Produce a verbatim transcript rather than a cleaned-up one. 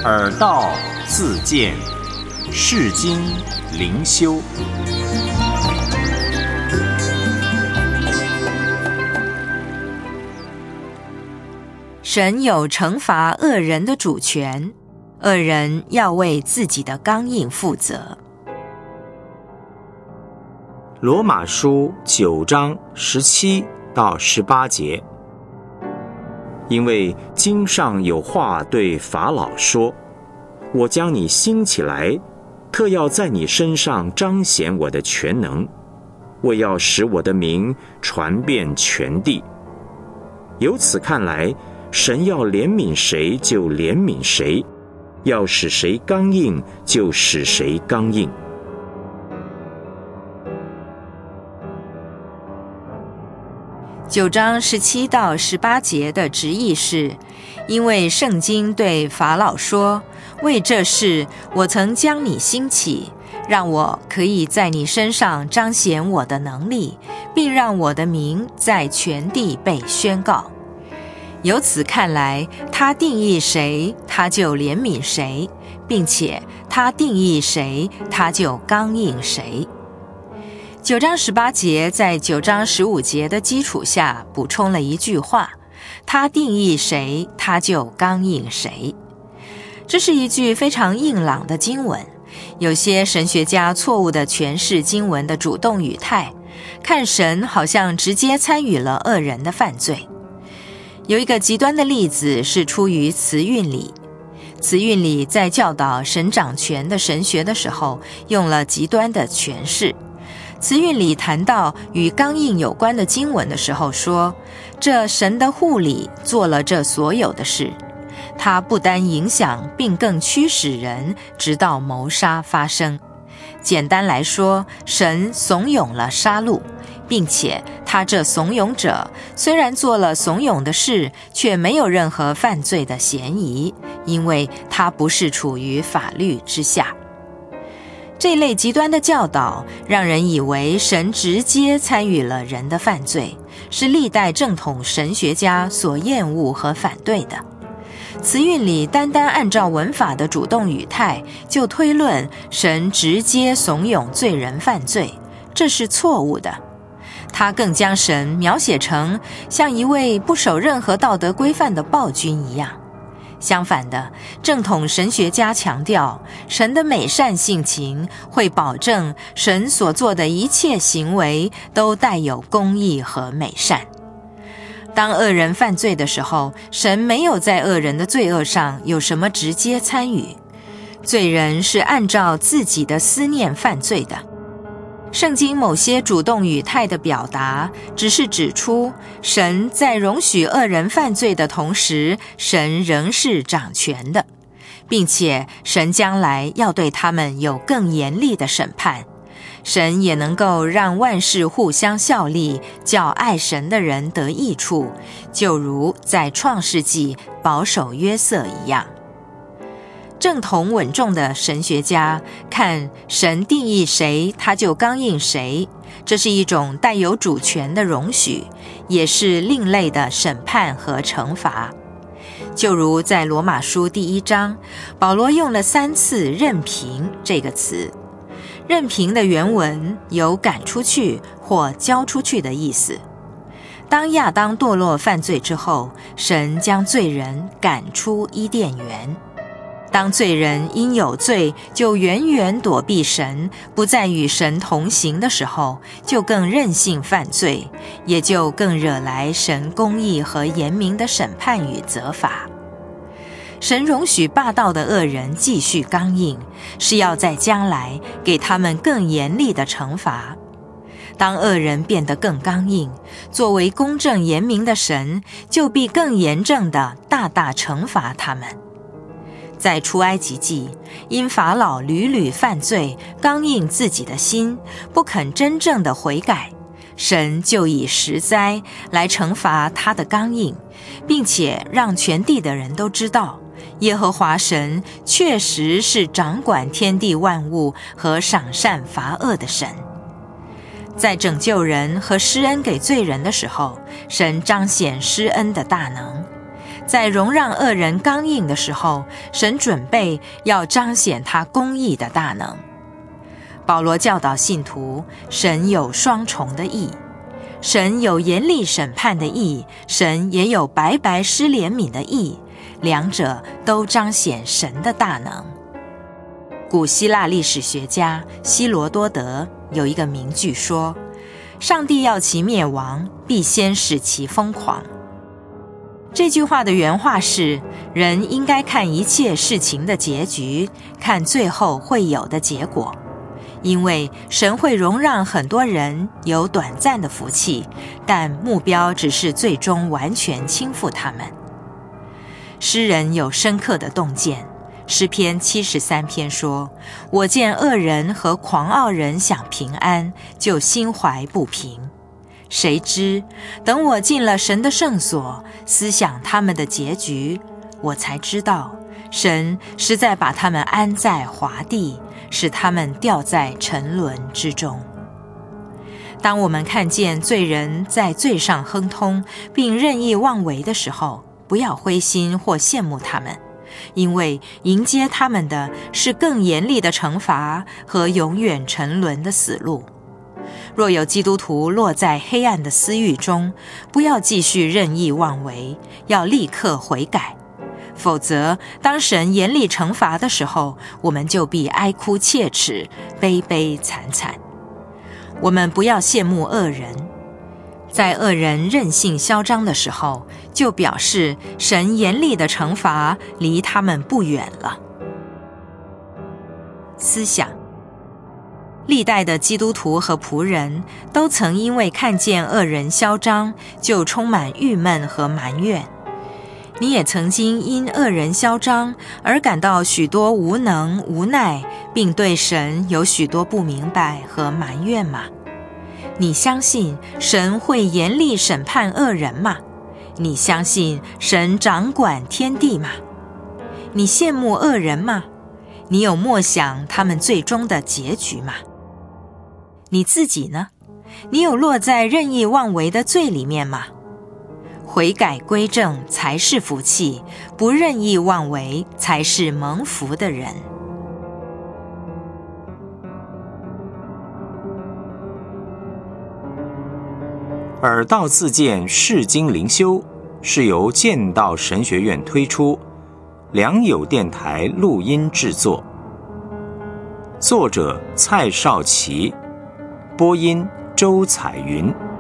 耳道自见，世经灵修。 神有惩罚恶人的主权，恶人要为自己的刚硬负责。 罗马书九章十七到十八节，因为经上有话对法老说：我将你兴起来，特要在你身上彰显我的全能，为要使我的名传遍全地。由此看来，神要怜悯谁就怜悯谁，要使谁刚硬就使谁刚硬。 九章十七到十八节的直译是：因为圣经对法老说，为这事我曾将你兴起，让我可以在你身上彰显我的能力，并让我的名在全地被宣告。由此看来，他定义谁，他就怜悯谁，并且他定义谁，他就刚硬谁。九章十八节在九章十五节的基础下补充了一句话：他定义谁，他就刚硬谁。这是一句非常硬朗的经文。有些神学家错误地诠释经文的主动语态，看神好像直接参与了恶人的犯罪。有一个极端的例子是出于慈运理。慈运理在教导神掌权的神学的时候，用了极端的诠释。慈运理谈到与刚硬有关的经文的时候说，这神的护理做了这所有的事，他不单影响并更驱使人，直到谋杀发生。简单来说，神怂恿了杀戮，并且他这怂恿者虽然做了怂恿的事，却没有任何犯罪的嫌疑，因为他不是处于法律之下。这类极端的教导让人以为神直接参与了人的犯罪，是历代正统神学家所厌恶和反对的。词韵里单单按照文法的主动语态就推论神直接怂恿罪人犯罪，这是错误的。他更将神描写成像一位不守任何道德规范的暴君一样。相反的，正统神学家强调，神的美善性情会保证神所做的一切行为都带有公义和美善。当恶人犯罪的时候，神没有在恶人的罪恶上有什么直接参与，罪人是按照自己的思念犯罪的。圣经某些主动语态的表达，只是指出神在容许恶人犯罪的同时，神仍是掌权的，并且神将来要对他们有更严厉的审判。神也能够让万事互相效力，叫爱神的人得益处，就如在创世纪保守约瑟一样。正统稳重的神学家看神定义谁，他就刚硬谁，这是一种带有主权的容许，也是另类的审判和惩罚。就如在罗马书第一章，保罗用了三次任凭这个词。任凭的原文有赶出去或交出去的意思。当亚当堕落犯罪之后，神将罪人赶出伊甸园。当罪人因有罪就远远躲避神，不再与神同行的时候，就更任性犯罪，也就更惹来神公义和严明的审判与责罚。神容许霸道的恶人继续刚硬，是要在将来给他们更严厉的惩罚。当恶人变得更刚硬，作为公正严明的神，就必更严正地大大惩罚他们。在出埃及记，因法老屡屡犯罪，刚硬自己的心，不肯真正的悔改，神就以十灾来惩罚他的刚硬，并且让全地的人都知道，耶和华神确实是掌管天地万物和赏善罚恶的神。在拯救人和施恩给罪人的时候，神彰显施恩的大能； 在容让恶人刚硬的时候，神准备要彰显他公义的大能。保罗教导信徒，神有双重的义，神有严厉审判的义，神也有白白施怜悯的义，两者都彰显神的大能。古希腊历史学家希罗多德有一个名句说，上帝要其灭亡，必先使其疯狂。这句话的原话是，人应该看一切事情的结局，看最后会有的结果。因为神会容让很多人有短暂的福气，但目标只是最终完全倾覆他们。诗人有深刻的洞见，诗篇七十三篇说，我见恶人和狂傲人享平安，就心怀不平。谁知等我进了神的圣所，思想他们的结局，我才知道神是在把他们安在华地，使他们掉在沉沦之中。当我们看见罪人在罪上亨通并任意妄为的时候，不要灰心或羡慕他们，因为迎接他们的是更严厉的惩罚和永远沉沦的死路。若有基督徒落在黑暗的私欲中，不要继续任意妄为，要立刻悔改。否则当神严厉惩罚的时候，我们就必哀哭切齿，悲悲惨惨。我们不要羡慕恶人，在恶人任性嚣张的时候，就表示神严厉的惩罚离他们不远了。思想，历代的基督徒和仆人都曾因为看见恶人嚣张，就充满郁闷和埋怨。你也曾经因恶人嚣张而感到许多无能无奈，并对神有许多不明白和埋怨吗？你相信神会严厉审判恶人吗？你相信神掌管天地吗？你羡慕恶人吗？你有默想他们最终的结局吗？你自己呢？你有落在任意妄为的罪里面吗？悔改归正才是福气，不任意妄为才是蒙福的人。 耳道自荐释经灵修是由剑道神学院推出，良友电台录音制作，作者蔡少奇，播音周彩云。